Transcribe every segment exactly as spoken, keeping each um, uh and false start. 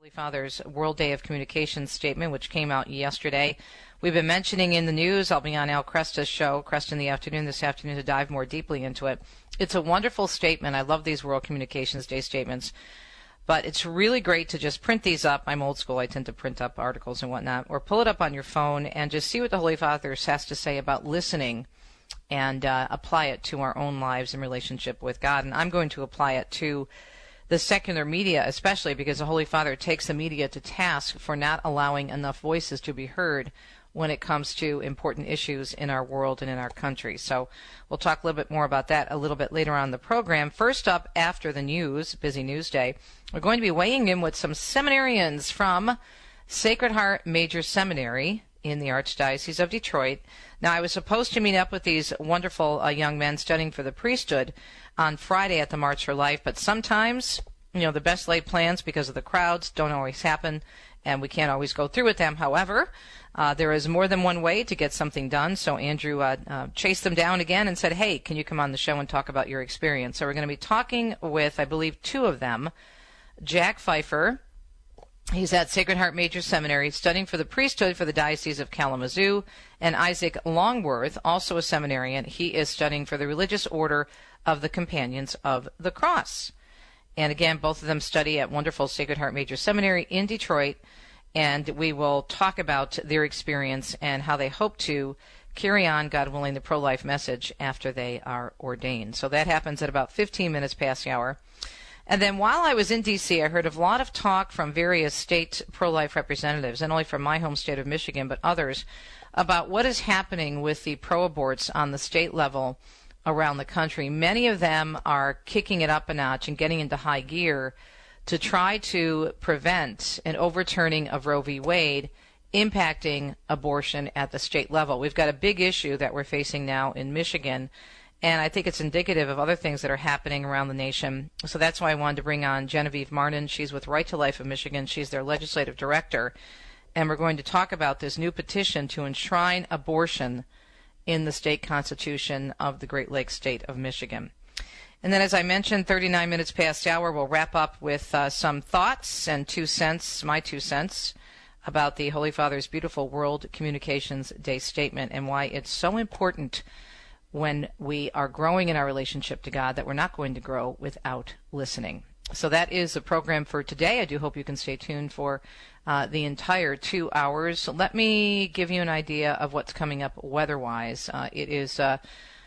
Holy Father's World Day of Communications statement, which came out yesterday. We've been mentioning in the news, I'll be on Al Cresta's show, Cresta in the Afternoon, this afternoon to dive more deeply into it. It's a wonderful statement. I love these World Communications Day statements. But it's really great to just print these up. I'm old school. I tend to print up articles and whatnot. Or pull it up on your phone and just see what the Holy Father has to say about listening and uh, apply it to our own lives in relationship with God. And I'm going to apply it to the secular media, especially because the Holy Father takes the media to task for not allowing enough voices to be heard when it comes to important issues in our world and in our country. So we'll talk a little bit more about that a little bit later on in the program. First up, after the news, busy news day, we're going to be weighing in with some seminarians from Sacred Heart Major Seminary in the Archdiocese of Detroit. Now, I was supposed to meet up with these wonderful uh, young men studying for the priesthood on Friday at the March for Life, but sometimes, you know, the best laid plans because of the crowds don't always happen, and we can't always go through with them. However, uh, there is more than one way to get something done, so Andrew uh, uh, chased them down again and said, hey, can you come on the show and talk about your experience? So we're going to be talking with, I believe, two of them, Jack Pfeiffer. He's at Sacred Heart Major Seminary studying for the priesthood for the Diocese of Kalamazoo, and Isaac Longworth, also a seminarian. He is studying for the Religious Order of the Companions of the Cross. And again, both of them study at wonderful Sacred Heart Major Seminary in Detroit, and we will talk about their experience and how they hope to carry on, God willing, the pro-life message after they are ordained. So that happens at about fifteen minutes past the hour. And then while I was in D C, I heard a lot of talk from various state pro-life representatives, not only from my home state of Michigan, but others, about what is happening with the pro-aborts on the state level around the country. Many of them are kicking it up a notch and getting into high gear to try to prevent an overturning of Roe v. Wade impacting abortion at the state level. We've got a big issue that we're facing now in Michigan, and I think it's indicative of other things that are happening around the nation. So that's why I wanted to bring on Genevieve Martin. She's with Right to Life of Michigan. She's their legislative director. And we're going to talk about this new petition to enshrine abortion in the state constitution of the Great Lakes state of Michigan. And then, as I mentioned, thirty-nine minutes past the hour, we'll wrap up with uh, some thoughts and two cents, my two cents, about the Holy Father's beautiful World Communications Day statement and why it's so important when we are growing in our relationship to God that we're not going to grow without listening. So that is the program for today. I do hope you can stay tuned for uh, the entire two hours. So let me give you an idea of what's coming up weather-wise. Uh, it is uh,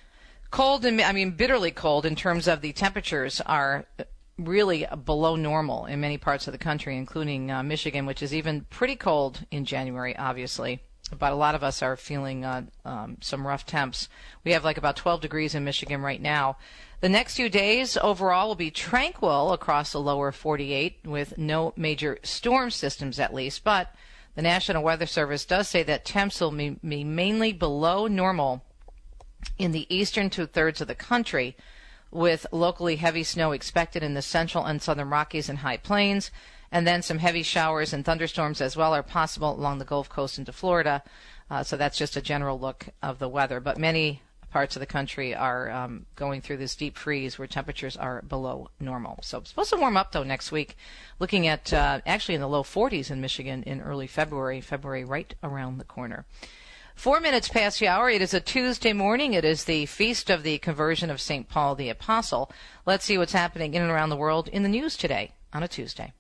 cold, and I mean bitterly cold in terms of the temperatures are really below normal in many parts of the country, including uh, Michigan, which is even pretty cold in January, obviously. But a lot of us are feeling uh, um, some rough temps. We have like about twelve degrees in Michigan right now. The next few days overall will be tranquil across the lower forty-eight with no major storm systems at least. But the National Weather Service does say that temps will be, be mainly below normal in the eastern two-thirds of the country, with locally heavy snow expected in the central and southern Rockies and High Plains. And then some heavy showers and thunderstorms as well are possible along the Gulf Coast into Florida. Uh, so that's just a general look of the weather. But many parts of the country are um, going through this deep freeze where temperatures are below normal. So it's supposed to warm up, though, next week, looking at uh, actually in the low forties in Michigan in early February, February right around the corner. Four minutes past the hour. It is a Tuesday morning. It is the feast of the conversion of Saint Paul the Apostle. Let's see what's happening in and around the world in the news today on a Tuesday.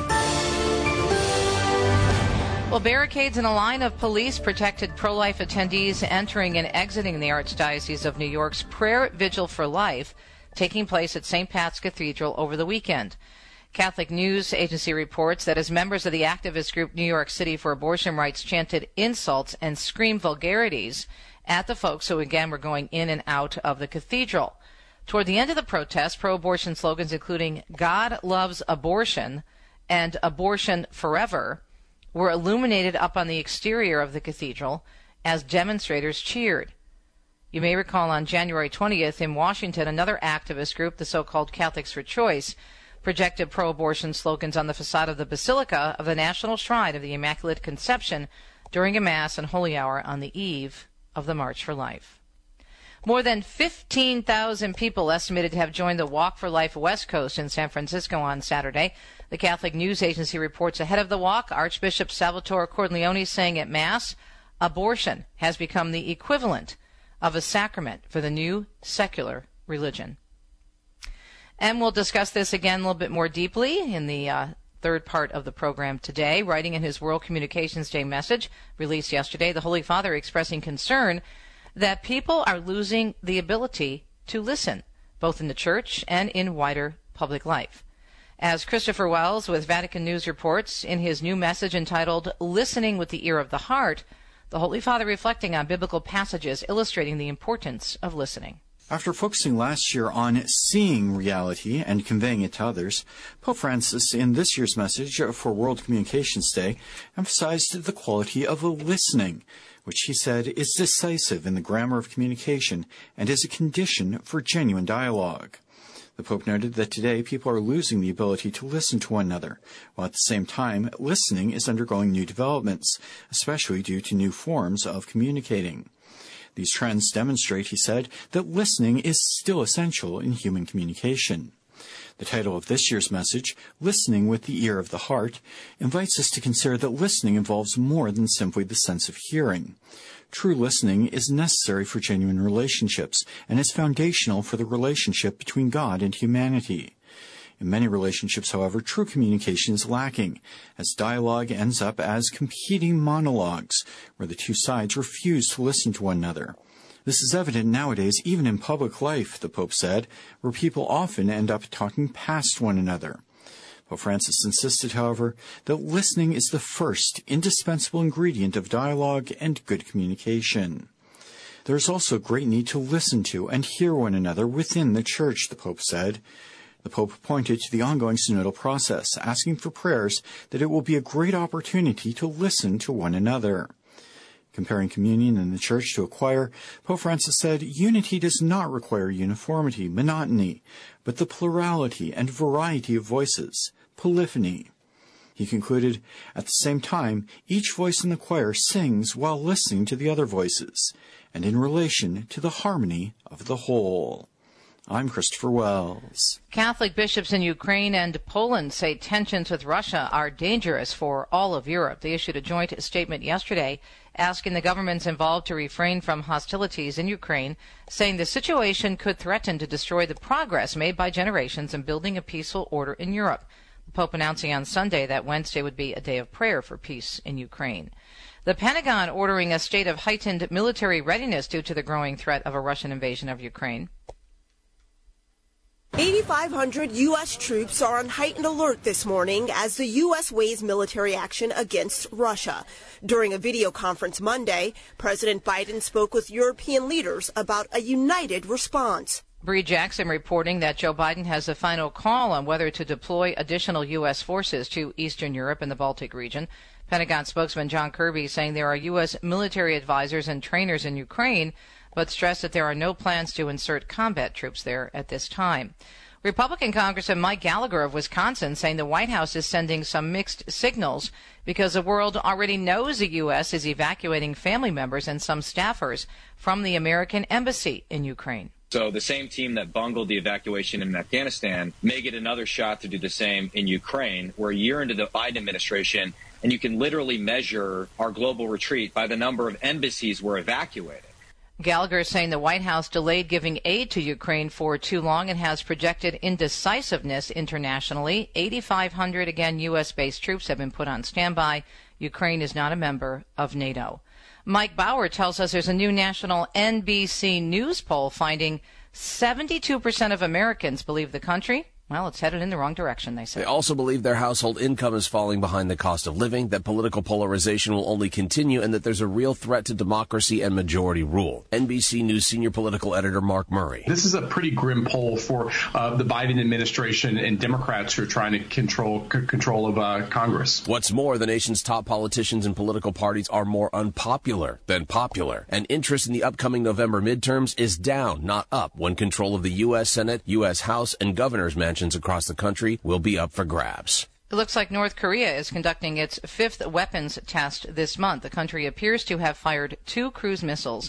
Well, barricades and a line of police protected pro-life attendees entering and exiting the Archdiocese of New York's Prayer Vigil for Life, taking place at Saint Pat's Cathedral over the weekend. Catholic News Agency reports that as members of the activist group New York City for Abortion Rights chanted insults and screamed vulgarities at the folks who, again, were going in and out of the cathedral. Toward the end of the protest, pro-abortion slogans including God loves abortion and abortion forever were illuminated up on the exterior of the cathedral as demonstrators cheered. You may recall on January twentieth in Washington, another activist group, the so-called Catholics for Choice, projected pro-abortion slogans on the facade of the Basilica of the National Shrine of the Immaculate Conception during a Mass and Holy Hour on the eve of the March for Life. More than fifteen thousand people estimated to have joined the Walk for Life West Coast in San Francisco on Saturday. The Catholic News Agency reports ahead of the walk, Archbishop Salvatore Cordileone saying at Mass, abortion has become the equivalent of a sacrament for the new secular religion. And we'll discuss this again a little bit more deeply in the uh, third part of the program today. Writing in his World Communications Day message released yesterday, the Holy Father expressing concern that people are losing the ability to listen, both in the church and in wider public life. As Christopher Wells with Vatican News reports in his new message entitled Listening with the Ear of the Heart, the Holy Father reflecting on biblical passages illustrating the importance of listening. After focusing last year on seeing reality and conveying it to others, Pope Francis, in this year's message for World Communications Day, emphasized the quality of listening, which he said is decisive in the grammar of communication and is a condition for genuine dialogue. The Pope noted that today people are losing the ability to listen to one another, while at the same time listening is undergoing new developments, especially due to new forms of communicating. These trends demonstrate, he said, that listening is still essential in human communication. The title of this year's message, Listening with the Ear of the Heart, invites us to consider that listening involves more than simply the sense of hearing. True listening is necessary for genuine relationships and is foundational for the relationship between God and humanity. In many relationships, however, true communication is lacking, as dialogue ends up as competing monologues, where the two sides refuse to listen to one another. This is evident nowadays even in public life, the Pope said, where people often end up talking past one another. Pope Francis insisted, however, that listening is the first indispensable ingredient of dialogue and good communication. There is also a great need to listen to and hear one another within the Church, the Pope said. The Pope pointed to the ongoing synodal process, asking for prayers that it will be a great opportunity to listen to one another. Comparing communion in the Church to a choir, Pope Francis said, unity does not require uniformity, monotony, but the plurality and variety of voices, polyphony. He concluded, at the same time, each voice in the choir sings while listening to the other voices, and in relation to the harmony of the whole. I'm Christopher Wells. Catholic bishops in Ukraine and Poland say tensions with Russia are dangerous for all of Europe. They issued a joint statement yesterday asking the governments involved to refrain from hostilities in Ukraine, saying the situation could threaten to destroy the progress made by generations in building a peaceful order in Europe. The Pope announcing on Sunday that Wednesday would be a day of prayer for peace in Ukraine. The Pentagon ordering a state of heightened military readiness due to the growing threat of a Russian invasion of Ukraine. eighty-five hundred U S troops are on heightened alert this morning as the U S weighs military action against Russia. During a video conference Monday, President Biden spoke with European leaders about a united response. Bree Jackson reporting that Joe Biden has the final call on whether to deploy additional U S forces to Eastern Europe and the Baltic region. Pentagon spokesman John Kirby saying there are U S military advisors and trainers in Ukraine, but stressed that there are no plans to insert combat troops there at this time. Republican Congressman Mike Gallagher of Wisconsin saying the White House is sending some mixed signals because the world already knows the U S is evacuating family members and some staffers from the American embassy in Ukraine. So the same team that bungled the evacuation in Afghanistan may get another shot to do the same in Ukraine. We're a year into the Biden administration, and you can literally measure our global retreat by the number of embassies we're evacuating. Gallagher is saying the White House delayed giving aid to Ukraine for too long and has projected indecisiveness internationally. eighty-five hundred, again, U S-based troops have been put on standby. Ukraine is not a member of NATO. Mike Bauer tells us there's a new national N B C News poll finding seventy-two percent of Americans believe the country, well, it's headed in the wrong direction, they say. They also believe their household income is falling behind the cost of living, that political polarization will only continue, and that there's a real threat to democracy and majority rule. N B C News senior political editor Mark Murray. This is a pretty grim poll for uh, the Biden administration and Democrats who are trying to control c- control of uh, Congress. What's more, the nation's top politicians and political parties are more unpopular than popular, and interest in the upcoming November midterms is down, not up, when control of the U S Senate, U S House, and governor's mansion across the country will be up for grabs. It looks like North Korea is conducting its fifth weapons test this month. The country appears to have fired two cruise missiles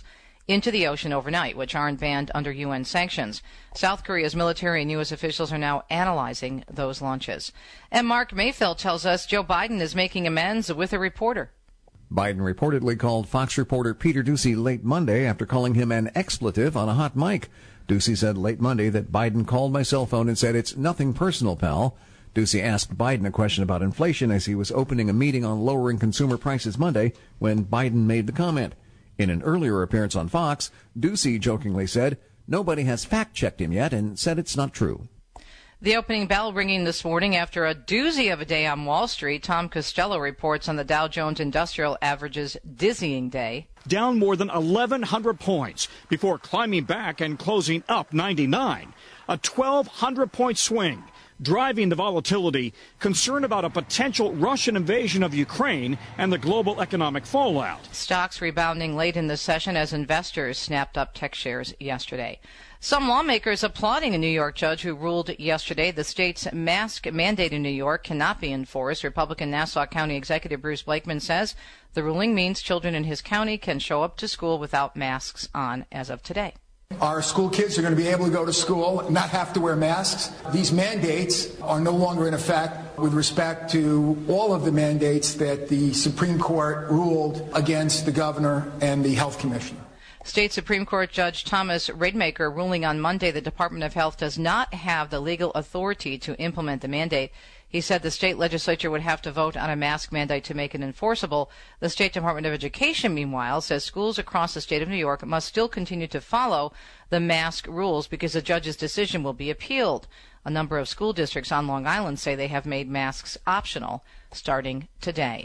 into the ocean overnight, which aren't banned under U N sanctions. South Korea's military and U S officials are now analyzing those launches. And Mark Mayfield tells us Joe Biden is making amends with a reporter. Biden reportedly called Fox reporter Peter Doocy late Monday after calling him an expletive on a hot mic. Doocy said late Monday that Biden called my cell phone and said, "It's nothing personal, pal." Doocy asked Biden a question about inflation as he was opening a meeting on lowering consumer prices Monday when Biden made the comment. In an earlier appearance on Fox, Doocy jokingly said, "Nobody has fact-checked him yet," and said it's not true. The opening bell ringing this morning after a doozy of a day on Wall Street. Tom Costello reports on the Dow Jones Industrial Average's dizzying day. Down more than eleven hundred points before climbing back and closing up ninety-nine. A twelve hundred point swing, driving the volatility, concern about a potential Russian invasion of Ukraine and the global economic fallout. Stocks rebounding late in the session as investors snapped up tech shares yesterday. Some lawmakers applauding a New York judge who ruled yesterday the state's mask mandate in New York cannot be enforced. Republican Nassau County Executive Bruce Blakeman says the ruling means children in his county can show up to school without masks on as of today. Our school kids are going to be able to go to school and not have to wear masks. These mandates are no longer in effect with respect to all of the mandates that the Supreme Court ruled against the governor and the health commissioner. State Supreme Court Judge Thomas Rademacher ruling on Monday the Department of Health does not have the legal authority to implement the mandate. He said the state legislature would have to vote on a mask mandate to make it enforceable. The State Department of Education, meanwhile, says schools across the state of New York must still continue to follow the mask rules because the judge's decision will be appealed. A number of school districts on Long Island say they have made masks optional starting today.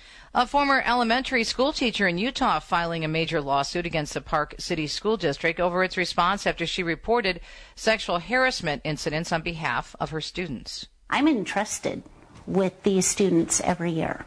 A former elementary school teacher in Utah filing a major lawsuit against the Park City School District over its response after she reported sexual harassment incidents on behalf of her students. I'm entrusted with these students every year,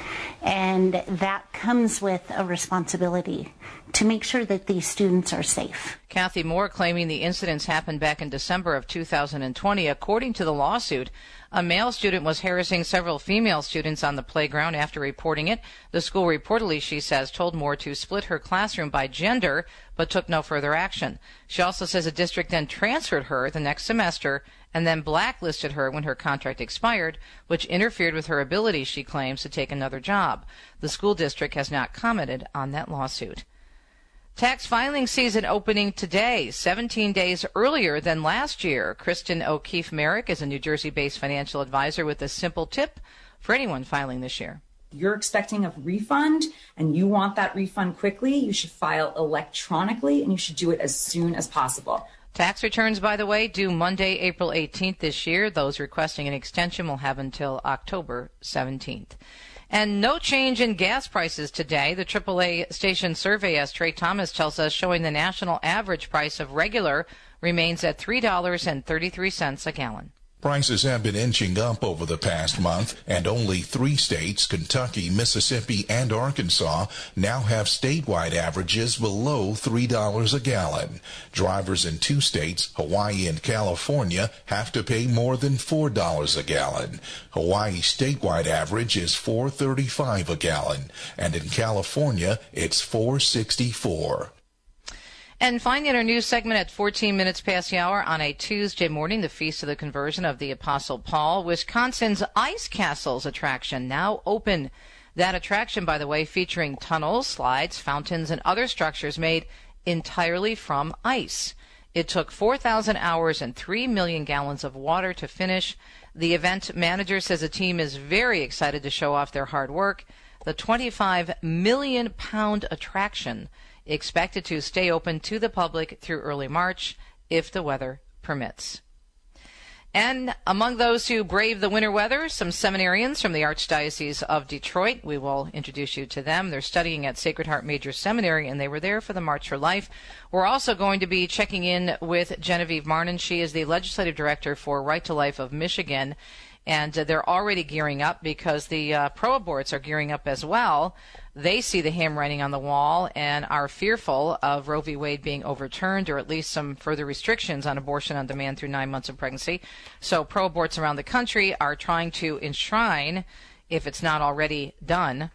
and that comes with a responsibility to make sure that these students are safe. Kathy Moore claiming the incidents happened back in December of two thousand twenty. According to the lawsuit, a male student was harassing several female students on the playground after reporting it. The school reportedly, she says, told Moore to split her classroom by gender, but took no further action. She also says the district then transferred her the next semester and then blacklisted her when her contract expired, which interfered with her ability, she claims, to take another job. The school district has not commented on that lawsuit. Tax filing season opening today, seventeen days earlier than last year. Kristen O'Keefe Merrick is a New Jersey-based financial advisor with a simple tip for anyone filing this year. You're expecting a refund and you want that refund quickly, you should file electronically and you should do it as soon as possible. Tax returns, by the way, due Monday, April eighteenth this year. Those requesting an extension will have until October seventeenth. And no change in gas prices today. The triple A station survey, as Trey Thomas tells us, showing the national average price of regular remains at three dollars and thirty-three cents a gallon. Prices have been inching up over the past month, and only three states, Kentucky, Mississippi, and Arkansas, now have statewide averages below three dollars a gallon. Drivers in two states, Hawaii and California, have to pay more than four dollars a gallon. Hawaii's statewide average is four dollars and thirty-five cents a gallon, and in California, it's four dollars and sixty-four cents. And finally, in our news segment at fourteen minutes past the hour on a Tuesday morning, the Feast of the Conversion of the Apostle Paul, Wisconsin's Ice Castles attraction now open. That attraction, by the way, featuring tunnels, slides, fountains, and other structures made entirely from ice. It took four thousand hours and three million gallons of water to finish. The event manager says the team is very excited to show off their hard work. The twenty-five million pound attraction expected to stay open to the public through early March if the weather permits. And among those who brave the winter weather, some seminarians from the Archdiocese of Detroit. We will introduce you to them. They're studying at Sacred Heart Major Seminary, and they were there for the March for Life. We're also going to be checking in with Genevieve Marnin. She is the Legislative Director for Right to Life of Michigan. And uh, they're already gearing up because the uh, pro-aborts are gearing up as well. They see the handwriting on the wall and are fearful of Roe v. Wade being overturned, or at least some further restrictions on abortion on demand through nine months of pregnancy. So pro-aborts around the country are trying to enshrine, if it's not already done,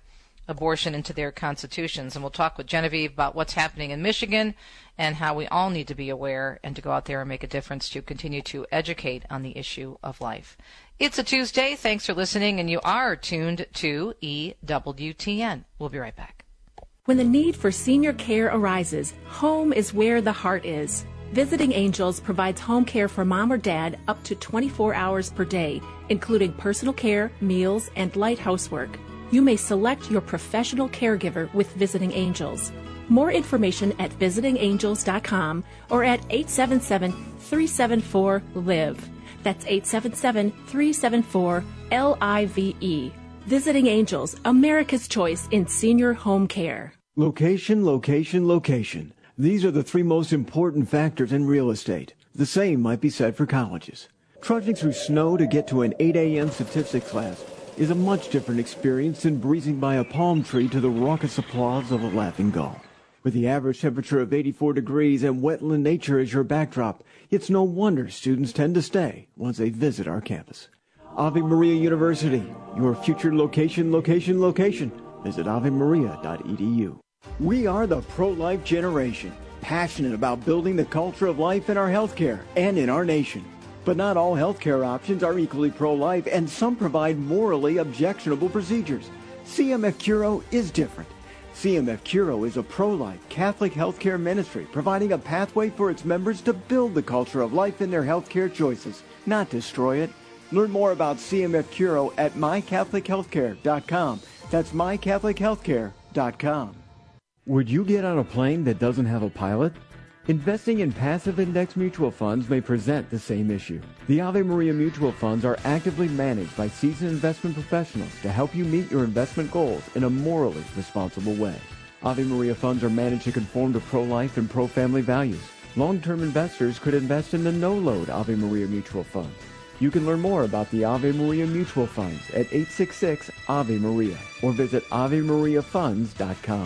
abortion into their constitutions. And we'll talk with Genevieve about what's happening in Michigan and how we all need to be aware and to go out there and make a difference to continue to educate on the issue of life. It's a Tuesday. Thanks for listening, and you are tuned to E W T N. We'll be right back. When the need for senior care arises, home is where the heart is. Visiting Angels provides home care for mom or dad up to twenty-four hours per day, including personal care, meals, and light housework. You may select your professional caregiver with Visiting Angels. More information at visiting angels dot com or at eight seven seven, three seven four, L I V E. That's eight seven seven, three seven four, L I V E. Visiting Angels, America's choice in senior home care. Location, location, location. These are the three most important factors in real estate. The same might be said for colleges. Trudging through snow to get to an eight a.m. statistics class is a much different experience than breezing by a palm tree to the raucous applause of a laughing gull. With the average temperature of eighty-four degrees and wetland nature as your backdrop, it's no wonder students tend to stay once they visit our campus. Ave Maria University, your future location, location, location. Visit ave maria dot e d u. We are the pro-life generation, passionate about building the culture of life in our healthcare and in our nation. But not all healthcare options are equally pro-life, and some provide morally objectionable procedures. C M F Curo is different. C M F Curo is a pro-life Catholic healthcare ministry providing a pathway for its members to build the culture of life in their healthcare choices, not destroy it. Learn more about C M F Curo at my catholic healthcare dot com. That's my catholic healthcare dot com. Would you get on a plane that doesn't have a pilot? Investing in passive index mutual funds may present the same issue. The Ave Maria mutual funds are actively managed by seasoned investment professionals to help you meet your investment goals in a morally responsible way. Ave Maria funds are managed to conform to pro-life and pro-family values. Long-term investors could invest in the no-load Ave Maria mutual funds. You can learn more about the Ave Maria mutual funds at eight six six, A V E Maria or visit ave maria funds dot com.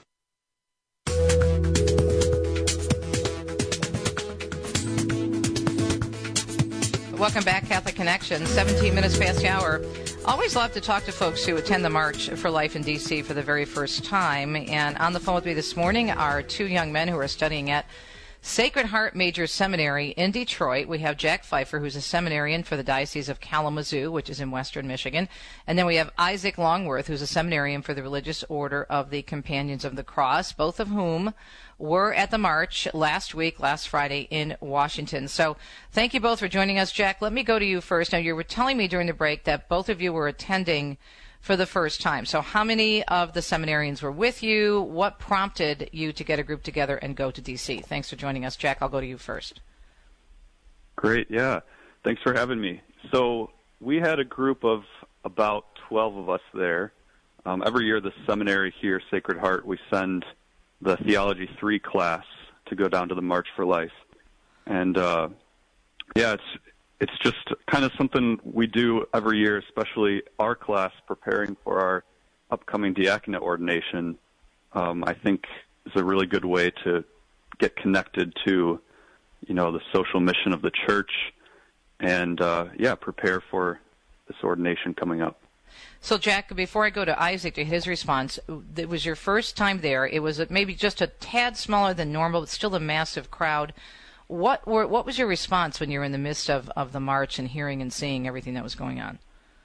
Welcome back, Catholic Connection, seventeen minutes past the hour. Always love to talk to folks who attend the March for Life in D C for the very first time. And on the phone with me this morning are two young men who are studying at Sacred Heart Major Seminary in Detroit. We have Jack Pfeiffer, who's a seminarian for the Diocese of Kalamazoo, which is in western Michigan. And then we have Isaac Longworth, who's a seminarian for the Religious Order of the Companions of the Cross, both of whom were at the march last week, last Friday in Washington. So thank you both for joining us. Jack, let me go to you first. Now, you were telling me during the break that both of you were attending for the first time. So how many of the seminarians were with you? What prompted you to get a group together and go to D C? Thanks for joining us. Jack, I'll go to you first. Great, yeah. Thanks for having me. So we had a group of about twelve of us there. Um, every year, the seminary here, Sacred Heart, we send the Theology three class to go down to the March for Life. And, uh, yeah, it's it's just kind of something we do every year, especially our class preparing for our upcoming diaconate ordination. Um, I think is a really good way to get connected to, you know, the social mission of the church and, uh, yeah, prepare for this ordination coming up. So, Jack, before I go to Isaac to his response, it was your first time there. It was maybe just a tad smaller than normal, but still a massive crowd. What were what was your response when you were in the midst of, of the march and hearing and seeing everything that was going on?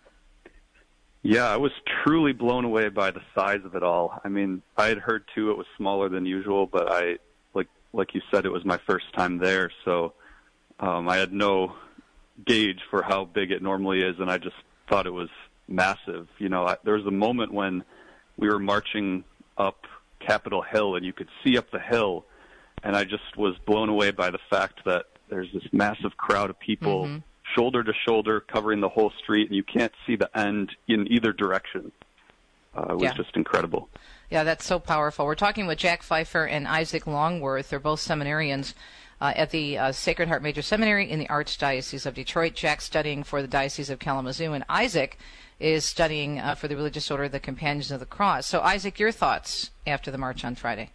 Yeah, I was truly blown away by the size of it all. I mean, I had heard, too, it was smaller than usual, but I, like like you said, it was my first time there, so um, I had no gauge for how big it normally is, and I just thought it was massive. You know, I, there was a moment when we were marching up Capitol Hill, and you could see up the hill, and I just was blown away by the fact that there's this massive crowd of people mm-hmm. shoulder to shoulder covering the whole street, and you can't see the end in either direction. Uh, it was yeah. just incredible. Yeah, that's so powerful. We're talking with Jack Pfeiffer and Isaac Longworth. They're both seminarians uh, at the uh, Sacred Heart Major Seminary in the Archdiocese of Detroit. Jack's studying for the Diocese of Kalamazoo, and Isaac is studying uh, for the Religious Order of the Companions of the Cross. So, Isaac, your thoughts after the march on Friday?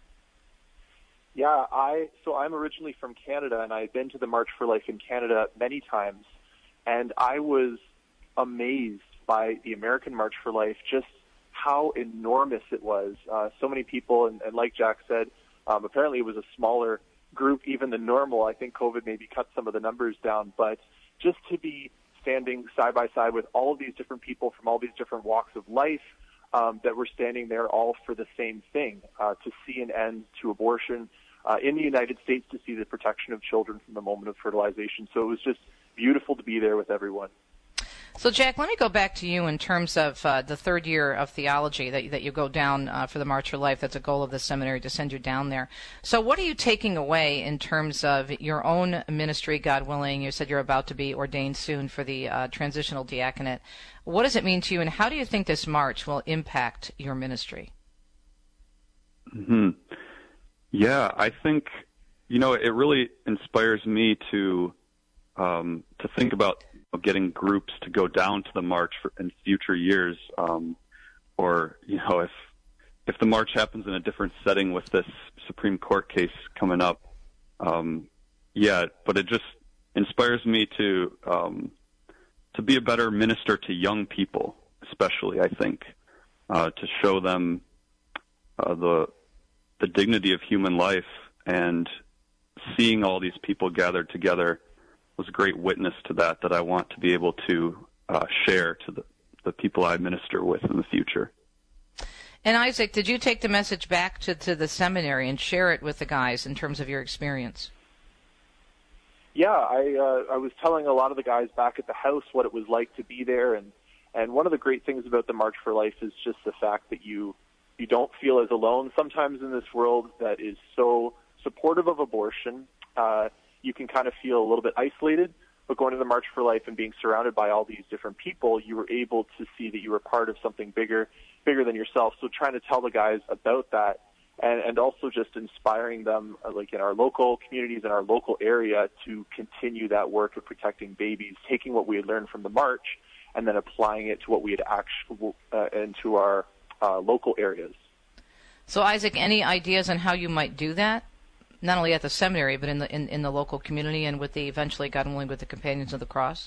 Yeah, I so I'm originally from Canada, and I've been to the March for Life in Canada many times, and I was amazed by the American March for Life, just how enormous it was. Uh, so many people, and, and like Jack said, um, apparently it was a smaller group even than normal. I think COVID maybe cut some of the numbers down, but just to be standing side by side with all of these different people from all these different walks of life, um, that were standing there all for the same thing, uh, to see an end to abortion uh, in the United States, to see the protection of children from the moment of fertilization. So it was just beautiful to be there with everyone. So, Jack, let me go back to you in terms of uh, the third year of theology that, that you go down uh, for the March for Life. That's a goal of the seminary, to send you down there. So what are you taking away in terms of your own ministry, God willing? You said you're about to be ordained soon for the uh, transitional diaconate. What does it mean to you, and how do you think this March will impact your ministry? Mm-hmm. Yeah, I think, you know, it really inspires me to um, to think about of getting groups to go down to the march for, in future years, um, or you know, if if the march happens in a different setting with this Supreme Court case coming up, um, yeah. But it just inspires me to um, to be a better minister to young people, especially. I think uh, to show them uh, the the dignity of human life, and seeing all these people gathered together was a great witness to that, that I want to be able to uh, share to the, the people I minister with in the future. And Isaac, did you take the message back to, to the seminary and share it with the guys in terms of your experience? Yeah, I uh, I was telling a lot of the guys back at the house what it was like to be there, and, and one of the great things about the March for Life is just the fact that you you don't feel as alone sometimes in this world that is so supportive of abortion. Uh, you can kind of feel a little bit isolated, but going to the March for Life and being surrounded by all these different people, you were able to see that you were part of something bigger, bigger than yourself. So trying to tell the guys about that, and, and also just inspiring them, uh, like in our local communities, in our local area, to continue that work of protecting babies, taking what we had learned from the March and then applying it to what we had actually, uh, into our uh, local areas. So Isaac, any ideas on how you might do that? Not only at the seminary, but in the in, in the local community, and with the eventually, God willing, with the Companions of the Cross?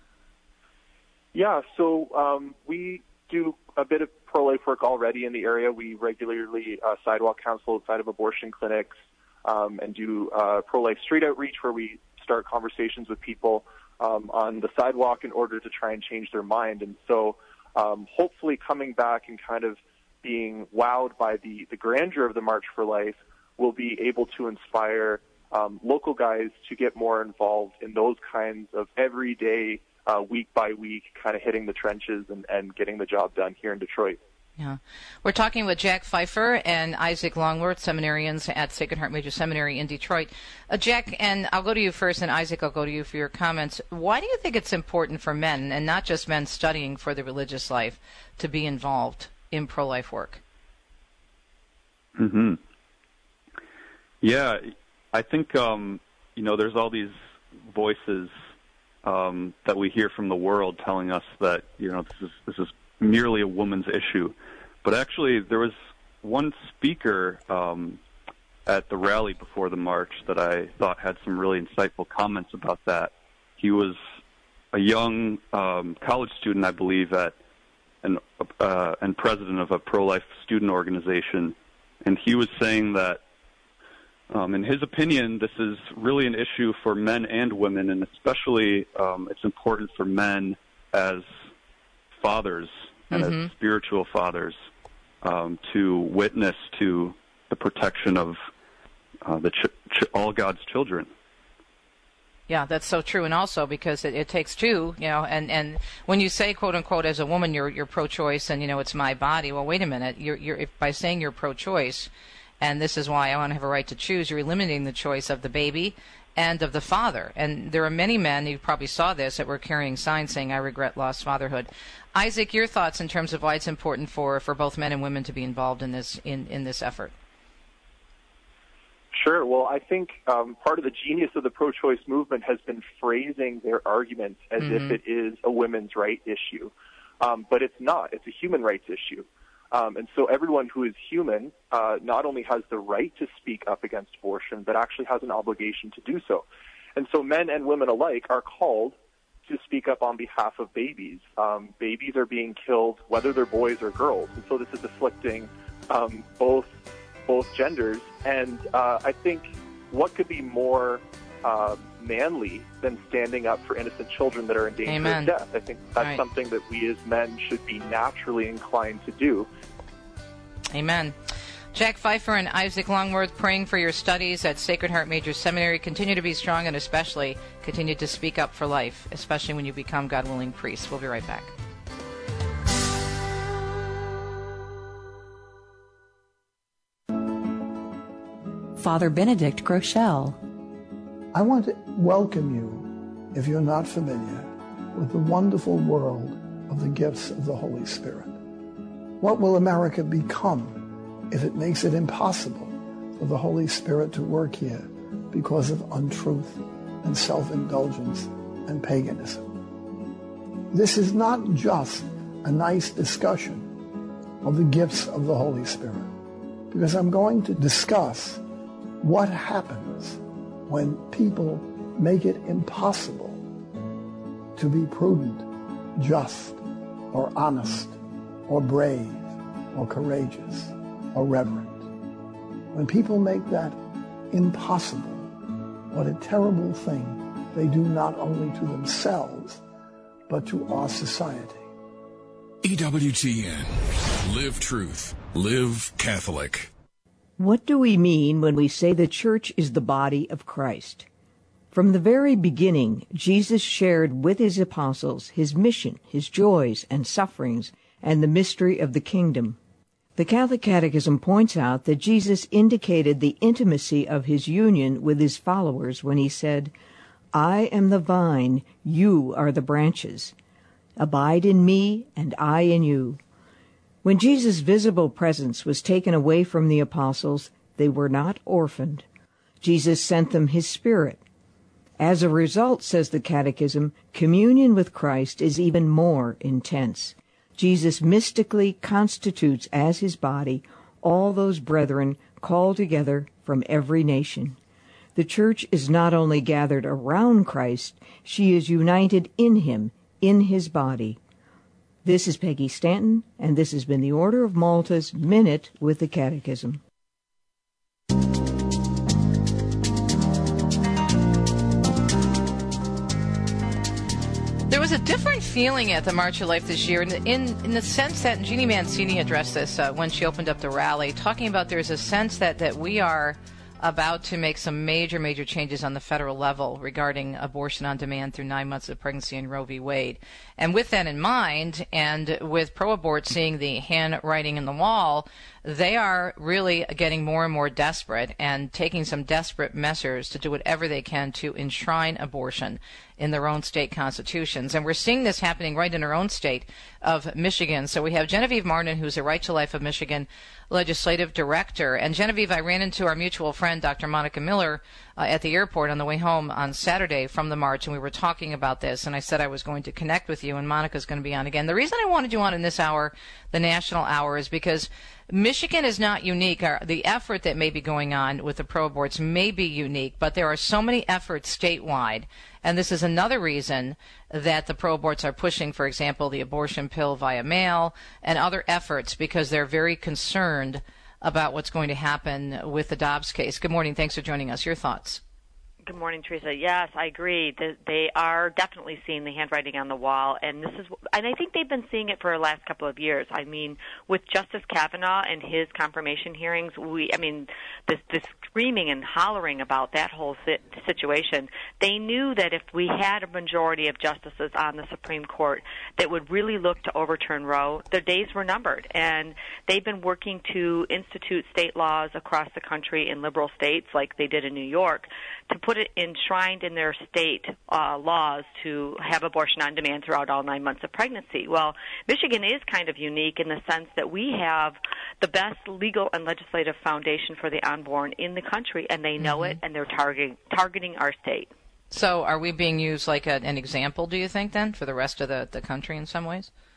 Yeah, so um, we do a bit of pro-life work already in the area. We regularly uh, sidewalk counsel outside of abortion clinics, um, and do uh, pro-life street outreach, where we start conversations with people um, on the sidewalk in order to try and change their mind. And so um, hopefully coming back and kind of being wowed by the, the grandeur of the March for Life, we'll be able to inspire um, local guys to get more involved in those kinds of everyday, uh, week by week, kind of hitting the trenches and, and getting the job done here in Detroit. Yeah. We're talking with Jack Pfeiffer and Isaac Longworth, seminarians at Sacred Heart Major Seminary in Detroit. Uh, Jack, and I'll go to you first, and Isaac, I'll go to you for your comments. Why do you think it's important for men, and not just men studying for the religious life, to be involved in pro-life work? Mm-hmm. Yeah, I think, um, you know, there's all these voices um, that we hear from the world telling us that, you know, this is this is merely a woman's issue. But actually, there was one speaker um, at the rally before the march that I thought had some really insightful comments about that. He was a young um, college student, I believe, at an, uh, and president of a pro-life student organization, and he was saying that Um, in his opinion, this is really an issue for men and women, and especially um, it's important for men as fathers and mm-hmm. as spiritual fathers um, to witness to the protection of uh, the ch- ch- all God's children. Yeah, that's so true, and also because it, it takes two, you know, and, and when you say, quote unquote, as a woman, you're you're pro-choice, and you know it's my body. Well, wait a minute, you're you're if, by saying you're pro-choice. And this is why I want to have a right to choose. You're eliminating the choice of the baby and of the father. And there are many men, you probably saw this, that were carrying signs saying, I regret lost fatherhood. Isaac, your thoughts in terms of why it's important for, for both men and women to be involved in this in, in this effort? Sure. Well, I think um, part of the genius of the pro-choice movement has been phrasing their arguments as mm-hmm. if it is a women's right issue. Um, but it's not. It's a human rights issue. Um, and so everyone who is human uh, not only has the right to speak up against abortion, but actually has an obligation to do so. And so men and women alike are called to speak up on behalf of babies. Um, babies are being killed, whether they're boys or girls, and so this is afflicting um, both both genders. And uh, I think what could be more uh, manly than standing up for innocent children that are in danger Amen. of death? I think that's Right. something that we as men should be naturally inclined to do. Amen. Jack Pfeiffer and Isaac Longworth, praying for your studies at Sacred Heart Major Seminary. Continue to be strong and especially continue to speak up for life, especially when you become, God willing, priests. We'll be right back. Father Benedict Groeschel. I want to welcome you, if you're not familiar, with the wonderful world of the gifts of the Holy Spirit. What will America become if it makes it impossible for the Holy Spirit to work here because of untruth and self-indulgence and paganism? This is not just a nice discussion of the gifts of the Holy Spirit, because I'm going to discuss what happens when people make it impossible to be prudent, just, or honest, or brave, or courageous, or reverent. When people make that impossible, what a terrible thing they do not only to themselves, but to our society. E W T N. Live truth. Live Catholic. What do we mean when we say the church is the body of Christ? From the very beginning, Jesus shared with his apostles his mission, his joys and sufferings, and the mystery of the kingdom. The Catholic Catechism points out that Jesus indicated the intimacy of his union with his followers when he said, "I am the vine, you are the branches. Abide in me, and I in you." When Jesus' visible presence was taken away from the apostles, they were not orphaned. Jesus sent them his Spirit. As a result, says the Catechism, communion with Christ is even more intense. Jesus mystically constitutes as his body all those brethren called together from every nation. The church is not only gathered around Christ, she is united in him, in his body. This is Peggy Stanton, and this has been the Order of Malta's Minute with the Catechism. There was a different feeling at the March of Life this year in the, in, in the sense that Jeannie Mancini addressed this uh, when she opened up the rally, talking about there's a sense that, that we are about to make some major, major changes on the federal level regarding abortion on demand through nine months of pregnancy in Roe v. Wade. And with that in mind, and with pro-abort seeing the handwriting in the wall, they are really getting more and more desperate and taking some desperate measures to do whatever they can to enshrine abortion in their own state constitutions. And we're seeing this happening right in our own state of Michigan. So we have Genevieve Martin, who's a Right to Life of Michigan legislative director. And Genevieve, I ran into our mutual friend, Doctor Monica Miller, uh, at the airport on the way home on Saturday from the march, and we were talking about this, and I said I was going to connect with you, and Monica's going to be on again. The reason I wanted you on in this hour, the national hour, is because Michigan is not unique. Our, the effort that may be going on with the pro-aborts may be unique, but there are so many efforts statewide, and this is another reason that the pro-aborts are pushing, for example, the abortion pill via mail and other efforts, because they're very concerned about what's going to happen with the Dobbs case. Good morning. Thanks for joining us. Your thoughts? Good morning, Teresa. Yes, I agree. They are definitely seeing the handwriting on the wall, and this is, and I think they've been seeing it for the last couple of years. I mean, with Justice Kavanaugh and his confirmation hearings, we, I mean, the, the screaming and hollering about that whole situation. They knew that if we had a majority of justices on the Supreme Court that would really look to overturn Roe, their days were numbered, and they've been working to institute state laws across the country in liberal states, like they did in New York, to put it enshrined in their state uh, laws to have abortion on demand throughout all nine months of pregnancy. Well, Michigan is kind of unique in the sense that we have the best legal and legislative foundation for the unborn in the country, and they know mm-hmm. it, and they're targeting targeting our state. So are we being used like a, an example, do you think, then, for the rest of the, the country in some ways?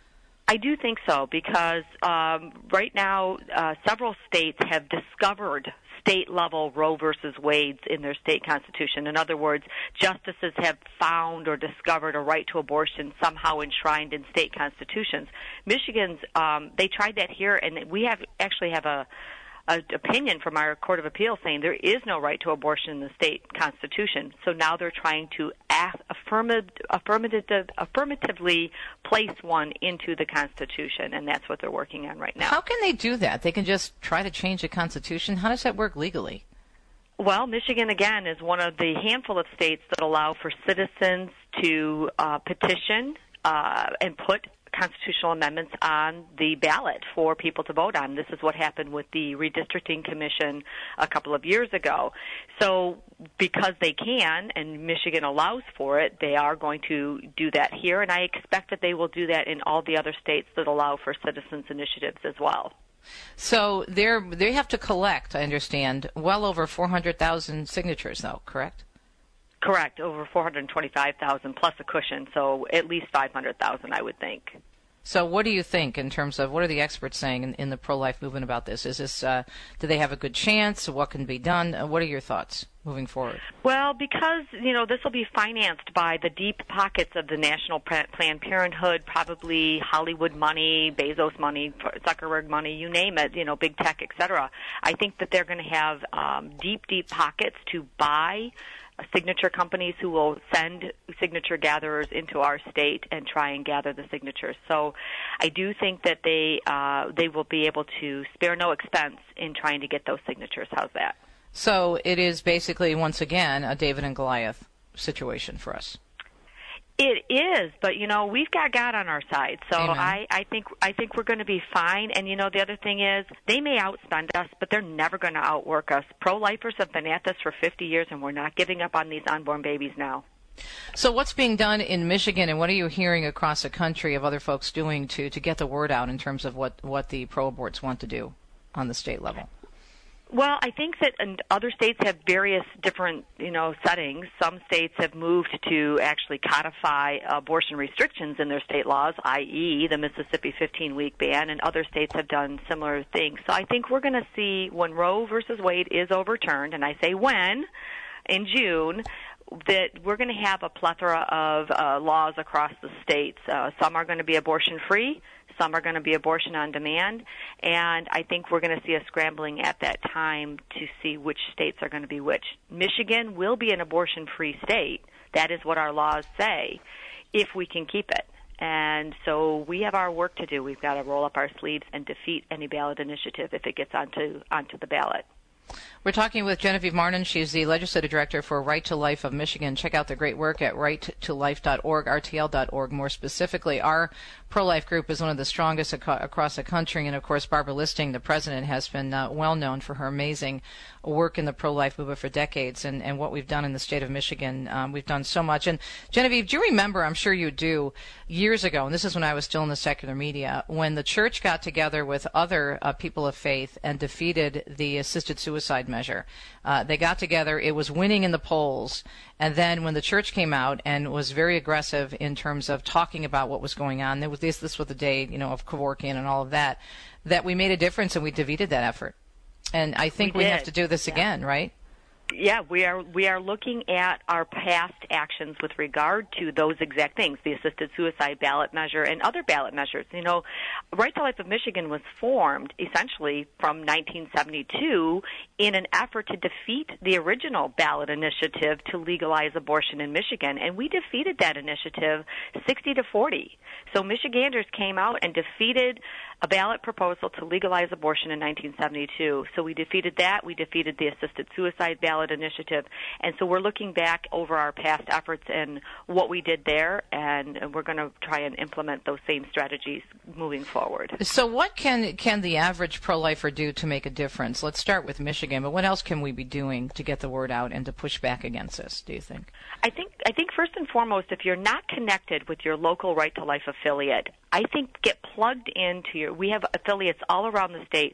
I do think so, because um, right now uh, several states have discovered state-level Roe versus Wade's in their state constitution. In other words, justices have found or discovered a right to abortion somehow enshrined in state constitutions. Michigan's, um, they tried that here, and we have actually have a an opinion from our Court of Appeal saying there is no right to abortion in the state constitution. So now they're trying to ask, affirmative, affirmative, affirmatively place one into the Constitution, and that's what they're working on right now. How can they do that? They can just try to change the Constitution? How does that work legally? Well, Michigan, again, is one of the handful of states that allow for citizens to uh, petition uh, and put constitutional amendments on the ballot for people to vote on. This is what happened with the Redistricting Commission a couple of years ago. So because they can, and Michigan allows for it, they are going to do that here, and I expect that they will do that in all the other states that allow for citizens' initiatives as well. So they're, they have to collect, I understand, well over four hundred thousand signatures, though, correct? Correct, over four hundred twenty-five thousand plus a cushion, so at least five hundred thousand, I would think. So what do you think in terms of, what are the experts saying in, in the pro-life movement about this? Is this, uh, do they have a good chance? What can be done? Uh, what are your thoughts moving forward? Well, because, you know, this will be financed by the deep pockets of the National Planned Parenthood, probably Hollywood money, Bezos money, Zuckerberg money, you name it, you know, big tech, et cetera. I think that they're going to have um, deep, deep pockets to buy signature companies who will send signature gatherers into our state and try and gather the signatures. So I do think that they uh, they will be able to spare no expense in trying to get those signatures. How's that? So it is basically, once again, a David and Goliath situation for us. It is, but you know, we've got God on our side, so I, I think I think we're going to be fine. And you know, the other thing is, they may outspend us, but they're never going to outwork us. Pro-lifers have been at this for fifty years, and we're not giving up on these unborn babies now. So what's being done in Michigan, and what are you hearing across the country of other folks doing to, to get the word out in terms of what, what the pro-aborts want to do on the state level? Well, I think that other states have various different, you know, settings. Some states have moved to actually codify abortion restrictions in their state laws, that is the Mississippi fifteen-week ban, and other states have done similar things. So I think we're going to see when Roe versus Wade is overturned, and I say when, in June, that we're going to have a plethora of uh, laws across the states. Uh, some are going to be abortion-free. Some are going to be abortion on demand, and I think we're going to see a scrambling at that time to see which states are going to be which. Michigan will be an abortion-free state. That is what our laws say, if we can keep it. And so we have our work to do. We've got to roll up our sleeves and defeat any ballot initiative if it gets onto onto the ballot. We're talking with Genevieve Marnin. She's the Legislative Director for Right to Life of Michigan. Check out their great work at right to life dot org, R T L dot org more specifically. Our pro-life group is one of the strongest ac- across the country, and of course Barbara Listing, the president, has been uh, well known for her amazing work in the pro-life movement for decades, and, and what we've done in the state of Michigan. Um, we've done so much. And Genevieve, do you remember, I'm sure you do, years ago, and this is when I was still in the secular media, when the church got together with other uh, people of faith and defeated the assisted suicide measure? Uh, they got together, it was winning in the polls, and then when the church came out and was very aggressive in terms of talking about what was going on, there was this, this was the day, you know, of Kevorkian and all of that, that we made a difference and we defeated that effort. And I think we, we have to do this yeah. again, right? Yeah, we are we are looking at our past actions with regard to those exact things, the assisted suicide ballot measure and other ballot measures. You know, Right to Life of Michigan was formed essentially from nineteen seventy-two in an effort to defeat the original ballot initiative to legalize abortion in Michigan, and we defeated that initiative sixty to forty. So Michiganders came out and defeated a ballot proposal to legalize abortion in nineteen seventy-two. So we defeated that. We defeated the assisted suicide ballot initiative. And so we're looking back over our past efforts and what we did there, and we're going to try and implement those same strategies moving forward. So what can can the average pro-lifer do to make a difference? Let's start with Michigan, but what else can we be doing to get the word out and to push back against this, do you think? I think I think first and foremost, if you're not connected with your local Right to Life affiliate, I think get plugged into your, we have affiliates all around the state,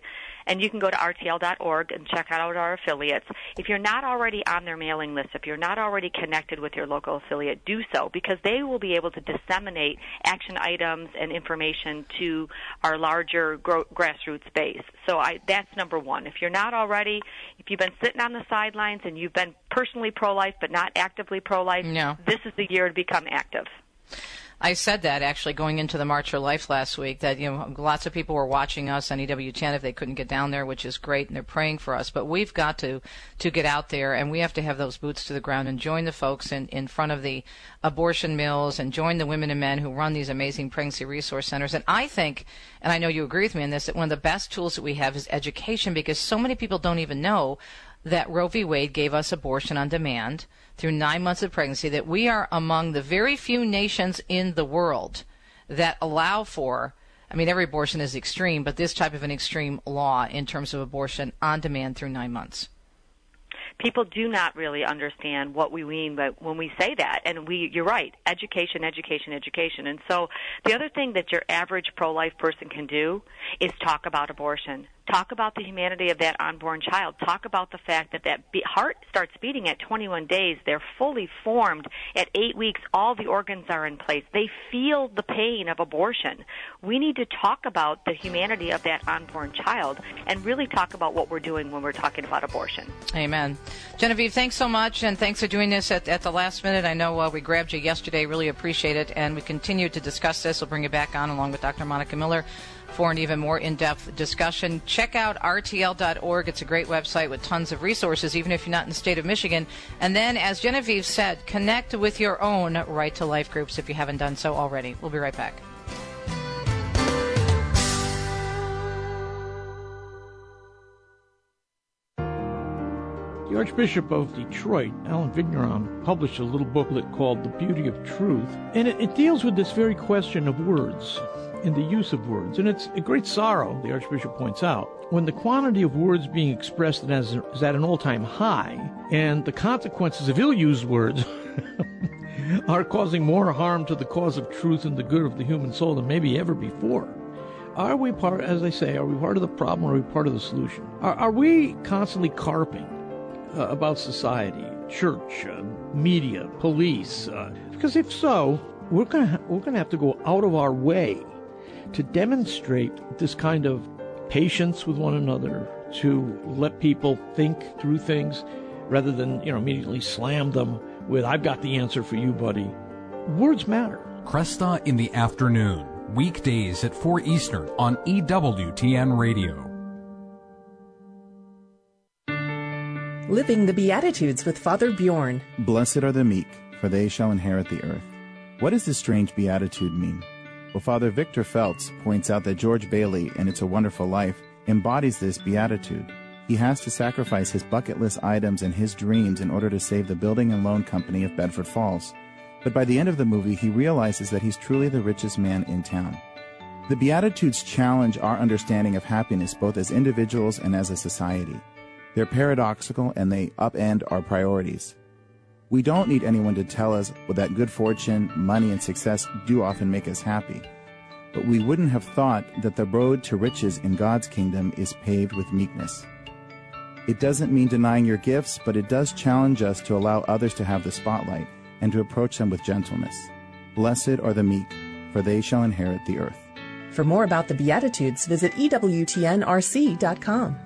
And you can go to R T L dot org and check out our affiliates. If you're not already on their mailing list, if you're not already connected with your local affiliate, do so, because they will be able to disseminate action items and information to our larger gro- grassroots base. So I, that's number one. If you're not already, if you've been sitting on the sidelines and you've been personally pro-life but not actively pro-life, no. This is the year to become active. I said that actually going into the March for Life last week, that, you know, lots of people were watching us on E W ten if they couldn't get down there, which is great, and they're praying for us. But we've got to to get out there, and we have to have those boots to the ground and join the folks in, in front of the abortion mills and join the women and men who run these amazing pregnancy resource centers. And I think, and I know you agree with me on this, that one of the best tools that we have is education, because so many people don't even know that Roe v. Wade gave us abortion on demand through nine months of pregnancy, that we are among the very few nations in the world that allow for, I mean, every abortion is extreme, but this type of an extreme law in terms of abortion on demand through nine months. People do not really understand what we mean by when we say that. And we, you're right, education, education, education. And so the other thing that your average pro-life person can do is talk about abortion. Talk about the humanity of that unborn child. Talk about the fact that that be- heart starts beating at twenty-one days. They're fully formed. At eight weeks, all the organs are in place. They feel the pain of abortion. We need to talk about the humanity of that unborn child and really talk about what we're doing when we're talking about abortion. Amen. Genevieve, thanks so much, and thanks for doing this at, at the last minute. I know uh, we grabbed you yesterday. Really appreciate it, and we continue to discuss this. We'll bring you back on along with Doctor Monica Miller for an even more in-depth discussion. Check out R T L dot org. It's a great website with tons of resources, even if you're not in the state of Michigan. And then, as Genevieve said, connect with your own Right to Life groups if you haven't done so already. We'll be right back. The Archbishop of Detroit, Alan Vigneron, published a little booklet called The Beauty of Truth, and it, it deals with this very question of words and the use of words. And it's a great sorrow, the Archbishop points out, when the quantity of words being expressed is, is at an all-time high, and the consequences of ill-used words are causing more harm to the cause of truth and the good of the human soul than maybe ever before. Are we part, as they say, are we part of the problem or are we part of the solution? Are, are we constantly carping Uh, about society, church, uh, media, police? Uh, because if so, we're gonna ha- we're gonna have to go out of our way to demonstrate this kind of patience with one another, to let people think through things rather than, you know, immediately slam them with "I've got the answer for you, buddy." Words matter. Cresta in the afternoon, weekdays at four Eastern on E W T N Radio. Living the Beatitudes with Father Bjorn. Blessed are the meek, for they shall inherit the earth. What does this strange beatitude mean? Well, Father Victor Feltz points out that George Bailey, in It's a Wonderful Life, embodies this beatitude. He has to sacrifice his bucket list items and his dreams in order to save the building and loan company of Bedford Falls. But by the end of the movie, he realizes that he's truly the richest man in town. The Beatitudes challenge our understanding of happiness both as individuals and as a society. They're paradoxical, and they upend our priorities. We don't need anyone to tell us that good fortune, money, and success do often make us happy. But we wouldn't have thought that the road to riches in God's kingdom is paved with meekness. It doesn't mean denying your gifts, but it does challenge us to allow others to have the spotlight and to approach them with gentleness. Blessed are the meek, for they shall inherit the earth. For more about the Beatitudes, visit E W T N R C dot com.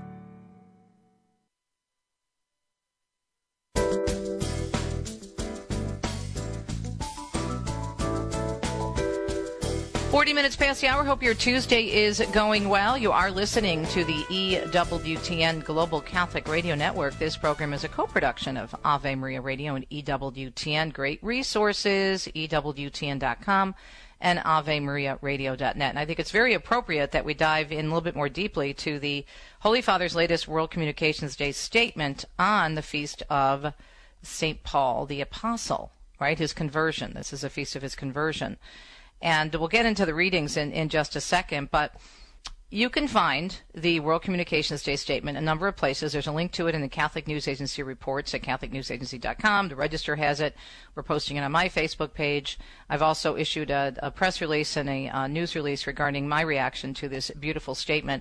forty minutes past the hour. Hope your Tuesday is going well. You are listening to the E W T N Global Catholic Radio Network. This program is a co-production of Ave Maria Radio and E W T N. Great resources, E W T N dot com and Ave Maria Radio dot net. And I think it's very appropriate that we dive in a little bit more deeply to the Holy Father's latest World Communications Day statement on the feast of Saint Paul the Apostle, right? His conversion. This is a feast of his conversion. And we'll get into the readings in, in just a second, but you can find the World Communications Day statement a number of places. There's a link to it in the Catholic News Agency reports at Catholic News Agency dot com. The Register has it. We're posting it on my Facebook page. I've also issued a, a press release and a uh, news release regarding my reaction to this beautiful statement.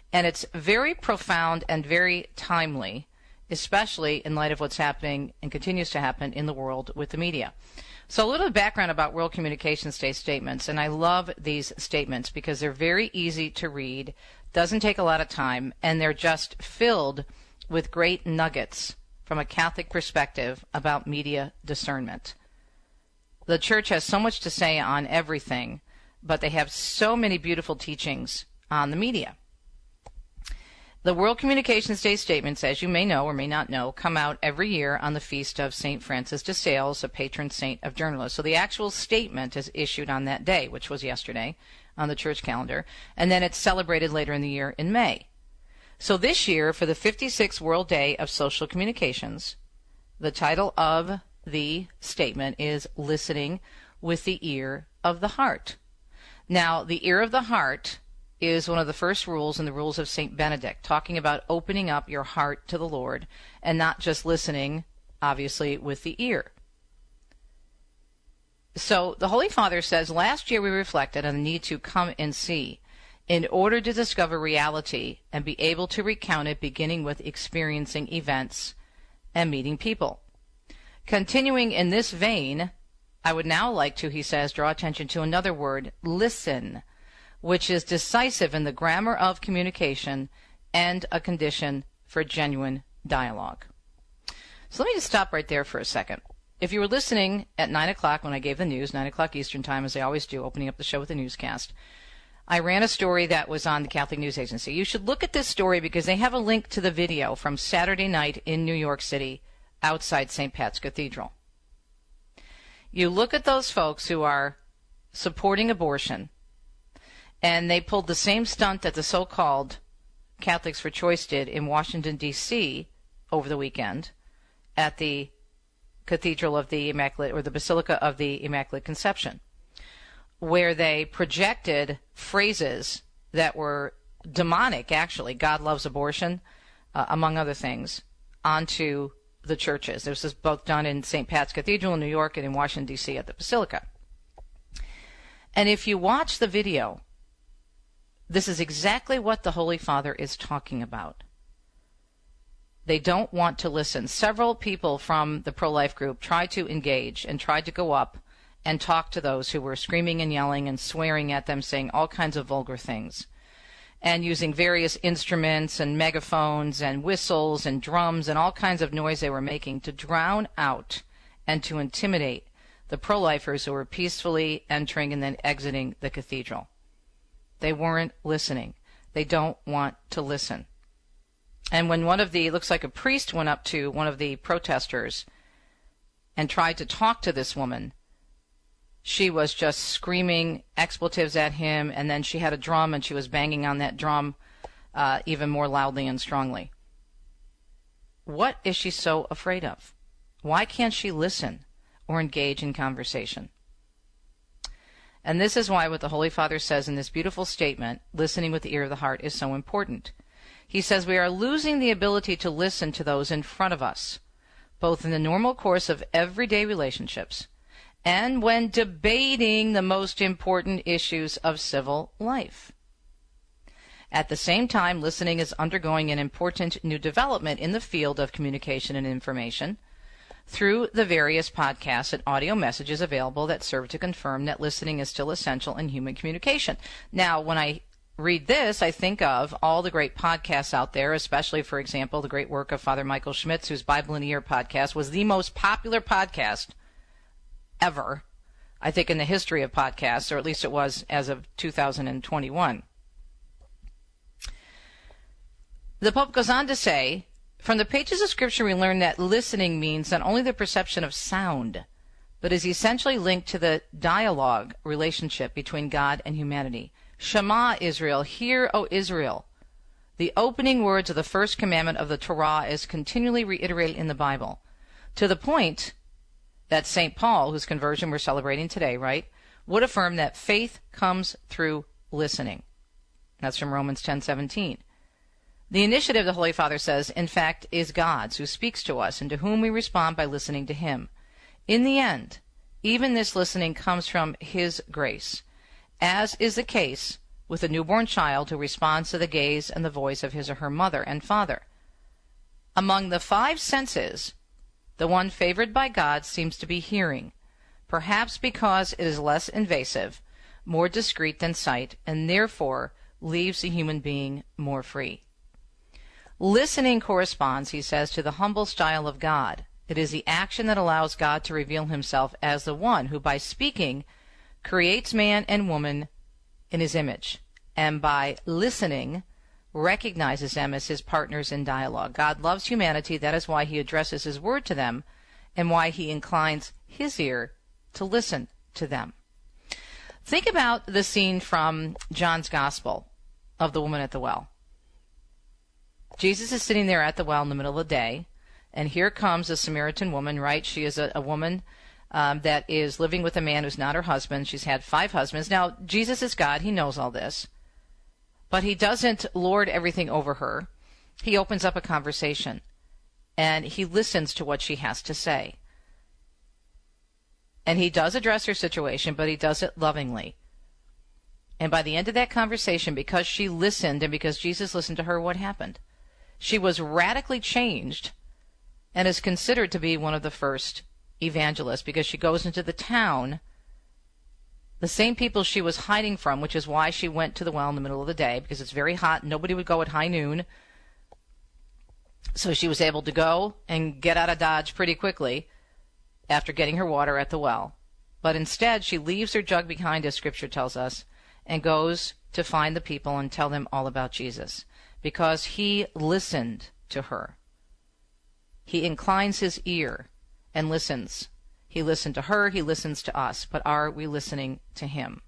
And it's very profound and very timely, especially in light of what's happening and continues to happen in the world with the media. So a little background about World Communications Day statements, and I love these statements because they're very easy to read, doesn't take a lot of time, and they're just filled with great nuggets from a Catholic perspective about media discernment. The Church has so much to say on everything, but they have so many beautiful teachings on the media. The World Communications Day statements, as you may know or may not know, come out every year on the feast of Saint Francis de Sales, a patron saint of journalists. So the actual statement is issued on that day, which was yesterday on the church calendar, and then it's celebrated later in the year in May. So this year, for the fifty-sixth World Day of Social Communications, the title of the statement is Listening with the Ear of the Heart. Now, the ear of the heart is one of the first rules in the rules of Saint Benedict, talking about opening up your heart to the Lord and not just listening, obviously, with the ear. So the Holy Father says, last year we reflected on the need to come and see in order to discover reality and be able to recount it, beginning with experiencing events and meeting people. Continuing in this vein, I would now like to, he says, draw attention to another word, listen, which is decisive in the grammar of communication and a condition for genuine dialogue. So let me just stop right there for a second. If you were listening at nine o'clock when I gave the news, nine o'clock Eastern Time, as I always do, opening up the show with a newscast, I ran a story that was on the Catholic News Agency. You should look at this story because they have a link to the video from Saturday night in New York City outside Saint Pat's Cathedral. You look at those folks who are supporting abortion, and they pulled the same stunt that the so-called Catholics for Choice did in Washington, D C over the weekend at the Cathedral of the Immaculate, or the Basilica of the Immaculate Conception, where they projected phrases that were demonic, actually, God loves abortion, uh, among other things, onto the churches. This was both done in Saint Pat's Cathedral in New York and in Washington, D C at the Basilica. And if you watch the video, this is exactly what the Holy Father is talking about. They don't want to listen. Several people from the pro-life group tried to engage and tried to go up and talk to those who were screaming and yelling and swearing at them, saying all kinds of vulgar things, and using various instruments and megaphones and whistles and drums and all kinds of noise they were making to drown out and to intimidate the pro-lifers who were peacefully entering and then exiting the cathedral. They weren't listening. They don't want to listen. And when one of the, looks like a priest went up to one of the protesters and tried to talk to this woman, she was just screaming expletives at him, and then she had a drum and she was banging on that drum uh, even more loudly and strongly. What is she so afraid of? Why can't she listen or engage in conversation? And this is why what the Holy Father says in this beautiful statement, listening with the ear of the heart, is so important. He says we are losing the ability to listen to those in front of us, both in the normal course of everyday relationships and when debating the most important issues of civil life. At the same time, listening is undergoing an important new development in the field of communication and information through the various podcasts and audio messages available that serve to confirm that listening is still essential in human communication. Now, when I read this, I think of all the great podcasts out there, especially, for example, the great work of Father Michael Schmitz, whose Bible in a Year podcast was the most popular podcast ever, I think, in the history of podcasts, or at least it was as of two thousand twenty-one. The Pope goes on to say, from the pages of Scripture we learn that listening means not only the perception of sound, but is essentially linked to the dialogue relationship between God and humanity. Shema Israel, hear, O Israel. The opening words of the first commandment of the Torah is continually reiterated in the Bible, to the point that Saint Paul, whose conversion we're celebrating today, right, would affirm that faith comes through listening. That's from Romans ten seventeen. The initiative, the Holy Father says, in fact, is God's, who speaks to us and to whom we respond by listening to him. In the end, even this listening comes from his grace, as is the case with a newborn child who responds to the gaze and the voice of his or her mother and father. Among the five senses, the one favored by God seems to be hearing, perhaps because it is less invasive, more discreet than sight, and therefore leaves the human being more free. Listening corresponds, he says, to the humble style of God. It is the action that allows God to reveal himself as the one who, by speaking, creates man and woman in his image, and by listening, recognizes them as his partners in dialogue. God loves humanity. That is why he addresses his word to them, and why he inclines his ear to listen to them. Think about the scene from John's Gospel of the woman at the well. Jesus is sitting there at the well in the middle of the day, and here comes a Samaritan woman, right? She is a, a woman um, that is living with a man who's not her husband. She's had five husbands. Now, Jesus is God. He knows all this. But he doesn't lord everything over her. He opens up a conversation, and he listens to what she has to say. And he does address her situation, but he does it lovingly. And by the end of that conversation, because she listened and because Jesus listened to her, what happened? She was radically changed and is considered to be one of the first evangelists, because she goes into the town, the same people she was hiding from, which is why she went to the well in the middle of the day, because it's very hot. Nobody would go at high noon. So she was able to go and get out of Dodge pretty quickly after getting her water at the well. But instead, she leaves her jug behind, as Scripture tells us, and goes to find the people and tell them all about Jesus, because he listened to her. He inclines his ear and listens. He listened to her, he listens to us, but are we listening to him?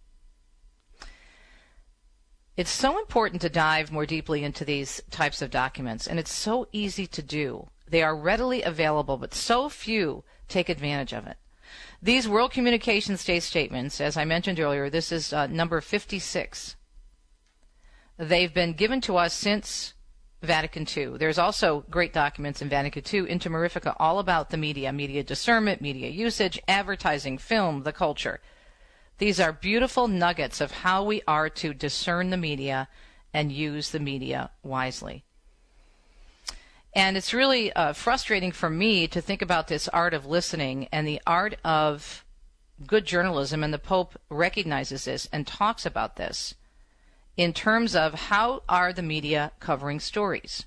It's so important to dive more deeply into these types of documents, and it's so easy to do. They are readily available, but so few take advantage of it. These World Communication State Statements, as I mentioned earlier, this is uh, number fifty-six. They've been given to us since Vatican Two. There's also great documents in Vatican Two, Inter Mirifica, all about the media, media discernment, media usage, advertising, film, the culture. These are beautiful nuggets of how we are to discern the media and use the media wisely. And it's really uh, frustrating for me to think about this art of listening and the art of good journalism, and the Pope recognizes this and talks about this in terms of how are the media covering stories.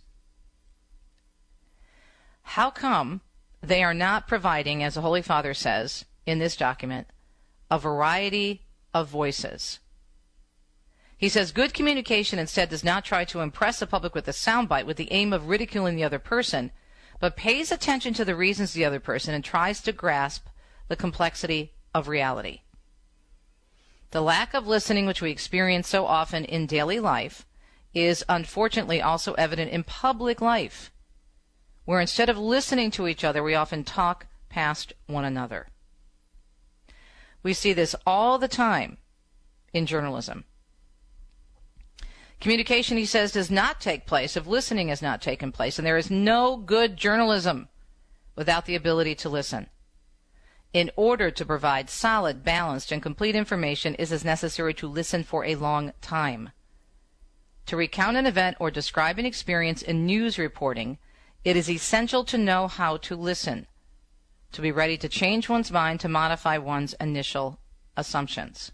How come they are not providing, as the Holy Father says in this document, a variety of voices? He says, good communication instead does not try to impress the public with a soundbite with the aim of ridiculing the other person, but pays attention to the reasons of the other person and tries to grasp the complexity of reality. The lack of listening, which we experience so often in daily life, is unfortunately also evident in public life, where instead of listening to each other, we often talk past one another. We see this all the time in journalism. Communication, he says, does not take place if listening has not taken place, and there is no good journalism without the ability to listen. In order to provide solid, balanced, and complete information, it is necessary to listen for a long time. To recount an event or describe an experience in news reporting, it is essential to know how to listen, to be ready to change one's mind, to modify one's initial assumptions.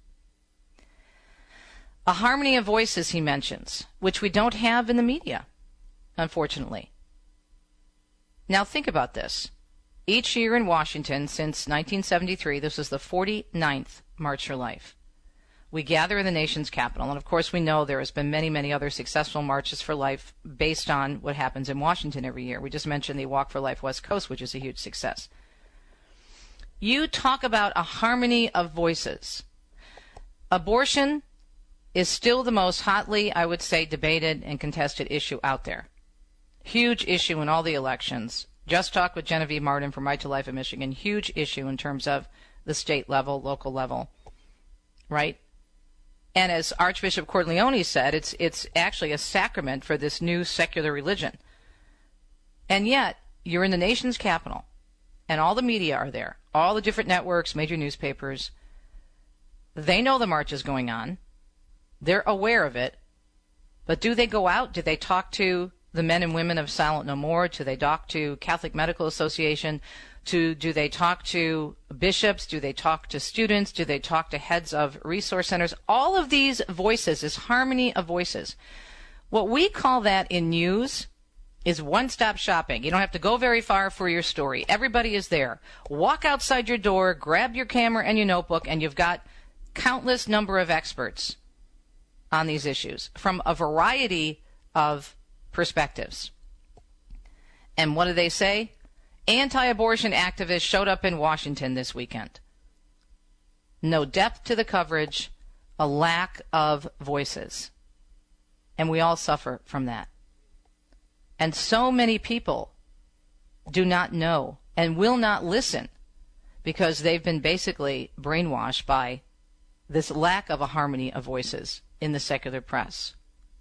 A harmony of voices, he mentions, which we don't have in the media, unfortunately. Now think about this. Each year in Washington since nineteen seventy-three, this is the forty-ninth March for Life. We gather in the nation's capital, and of course we know there has been many, many other successful marches for life based on what happens in Washington every year. We just mentioned the Walk for Life West Coast, which is a huge success. You talk about a harmony of voices. Abortion is still the most hotly, I would say, debated and contested issue out there. Huge issue in all the elections. Just talked with Genevieve Martin from Right to Life in Michigan. Huge issue in terms of the state level, local level, right? And as Archbishop Cordileone said, it's it's actually a sacrament for this new secular religion. And yet, you're in the nation's capital, and all the media are there, all the different networks, major newspapers. They know the march is going on. They're aware of it. But do they go out? Do they talk to the men and women of Silent No More? Do they talk to Catholic Medical Association? To, do they talk to bishops? Do they talk to students? Do they talk to heads of resource centers? All of these voices, this harmony of voices. What we call that in news is one-stop shopping. You don't have to go very far for your story. Everybody is there. Walk outside your door, grab your camera and your notebook, and you've got countless number of experts on these issues from a variety of perspectives. And what do they say? Anti-abortion activists showed up in Washington this weekend. No depth to the coverage, a lack of voices. And we all suffer from that. And so many people do not know and will not listen because they've been basically brainwashed by this lack of a harmony of voices in the secular press.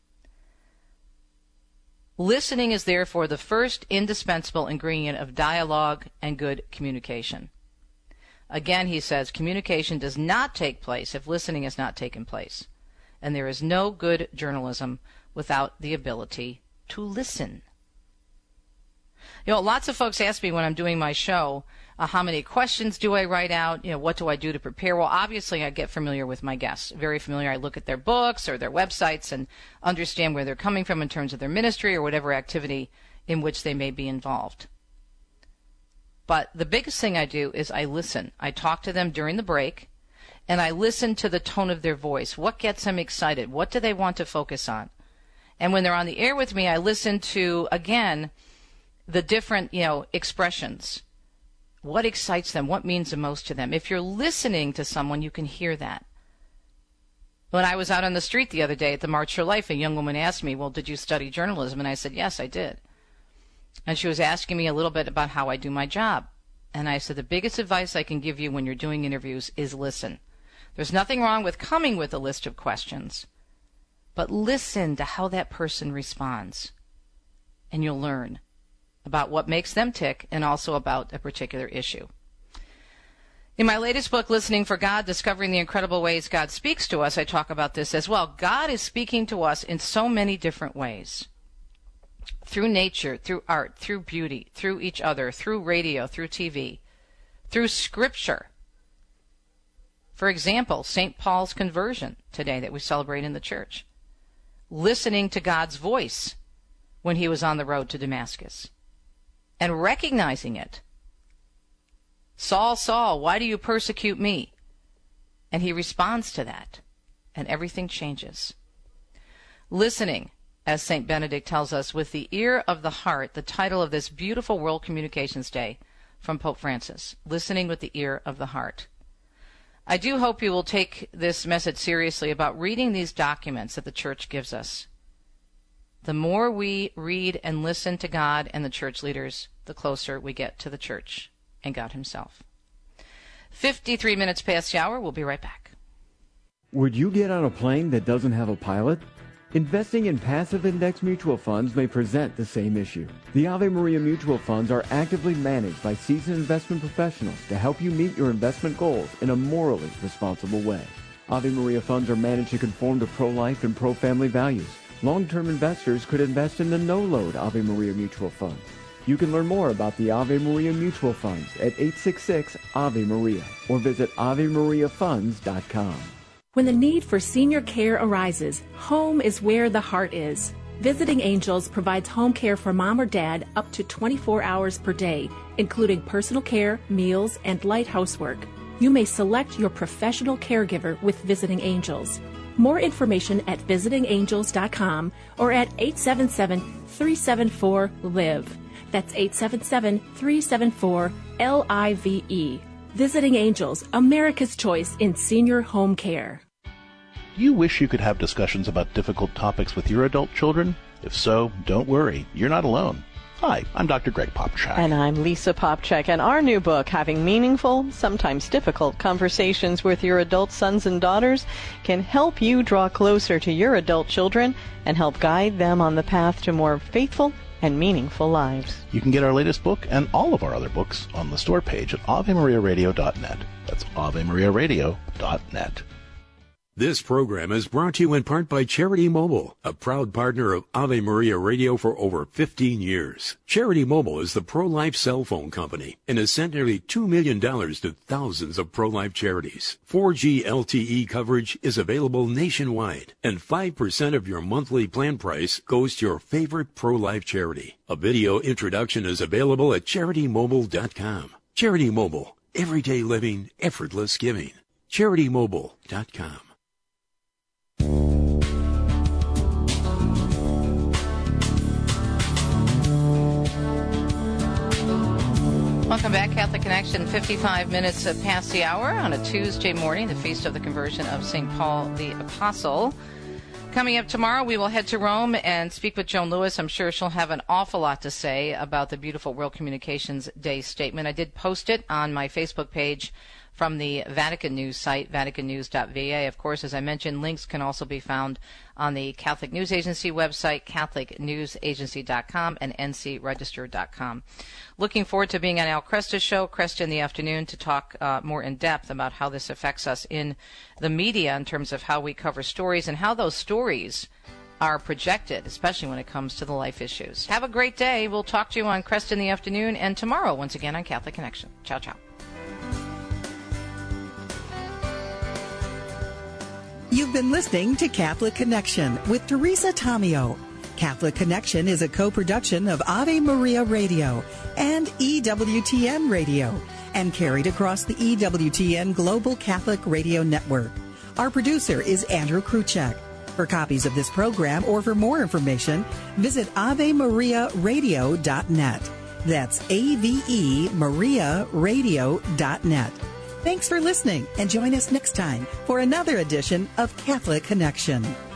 Listening is therefore the first indispensable ingredient of dialogue and good communication. Again, he says, communication does not take place if listening has not taken place. And there is no good journalism without the ability to listen. You know, lots of folks ask me when I'm doing my show, uh, how many questions do I write out? You know, what do I do to prepare? Well, obviously, I get familiar with my guests. Very familiar. I look at their books or their websites and understand where they're coming from in terms of their ministry or whatever activity in which they may be involved. But the biggest thing I do is I listen. I talk to them during the break, and I listen to the tone of their voice. What gets them excited? What do they want to focus on? And when they're on the air with me, I listen to, again, the different, you know, expressions. What excites them? What means the most to them? If you're listening to someone, you can hear that. When I was out on the street the other day at the March for Life, a young woman asked me, well, did you study journalism? And I said, yes, I did. And she was asking me a little bit about how I do my job. And I said, the biggest advice I can give you when you're doing interviews is listen. There's nothing wrong with coming with a list of questions, but listen to how that person responds, and you'll learn about what makes them tick and also about a particular issue. In my latest book, Listening for God, Discovering the Incredible Ways God Speaks to Us, I talk about this as well. God is speaking to us in so many different ways. Through nature, through art, through beauty, through each other, through radio, through T V, through Scripture. For example, Saint Paul's conversion today that we celebrate in the church. Listening to God's voice when he was on the road to Damascus and recognizing it. Saul, Saul, why do you persecute me? And he responds to that, and everything changes. Listening, as Saint Benedict tells us, with the ear of the heart, the title of this beautiful World Communications Day from Pope Francis, listening with the ear of the heart. I do hope you will take this message seriously about reading these documents that the Church gives us. The more we read and listen to God and the Church leaders, the closer we get to the Church and God himself. fifty-three minutes past the hour. We'll be right back. Would you get on a plane that doesn't have a pilot? Investing in passive index mutual funds may present the same issue. The Ave Maria mutual funds are actively managed by seasoned investment professionals to help you meet your investment goals in a morally responsible way. Ave Maria funds are managed to conform to pro-life and pro-family values. Long-term investors could invest in the no-load Ave Maria mutual funds. You can learn more about the Ave Maria mutual funds at eight six six Ave Maria or visit ave maria funds dot com. When the need for senior care arises, home is where the heart is. Visiting Angels provides home care for mom or dad up to twenty-four hours per day, including personal care, meals, and light housework. You may select your professional caregiver with Visiting Angels. More information at visiting angels dot com or at eight seven seven, three seven four, L I V E. That's eight seven seven, three seven four, L I V E. Visiting Angels, America's choice in senior home care. Do you wish you could have discussions about difficult topics with your adult children? If so, don't worry, you're not alone. Hi, I'm Doctor Greg Popchak. And I'm Lisa Popchak, and our new book, Having Meaningful, Sometimes Difficult Conversations with Your Adult Sons and Daughters, can help you draw closer to your adult children and help guide them on the path to more faithful and meaningful lives. You can get our latest book and all of our other books on the store page at ave maria radio dot net. That's ave maria radio dot net. This program is brought to you in part by Charity Mobile, a proud partner of Ave Maria Radio for over fifteen years. Charity Mobile is the pro-life cell phone company and has sent nearly two million dollars to thousands of pro-life charities. four G L T E coverage is available nationwide, and five percent of your monthly plan price goes to your favorite pro-life charity. A video introduction is available at charity mobile dot com. Charity Mobile, everyday living, effortless giving. charity mobile dot com. Welcome back, Catholic Connection, fifty-five minutes past the hour on a Tuesday morning, the feast of the conversion of Saint Paul the Apostle. Coming up tomorrow, we will head to Rome and speak with Joan Lewis. I'm sure she'll have an awful lot to say about the beautiful World Communications Day statement. I did post it on my Facebook page from the Vatican News site, vatican news dot v a. Of course, as I mentioned, links can also be found on the Catholic News Agency website, catholic news agency dot com, and n c register dot com. Looking forward to being on Al Cresta's show, Cresta in the afternoon, to talk uh, more in depth about how this affects us in the media in terms of how we cover stories and how those stories are projected, especially when it comes to the life issues. Have a great day. We'll talk to you on Cresta in the afternoon and tomorrow once again on Catholic Connection. Ciao, ciao. You've been listening to Catholic Connection with Teresa Tomeo. Catholic Connection is a co-production of Ave Maria Radio and E W T N Radio and carried across the E W T N Global Catholic Radio Network. Our producer is Andrew Kruchek. For copies of this program or for more information, visit ave maria radio dot net. That's A V E Maria Radio dot net. Thanks for listening, and join us next time for another edition of Catholic Connection.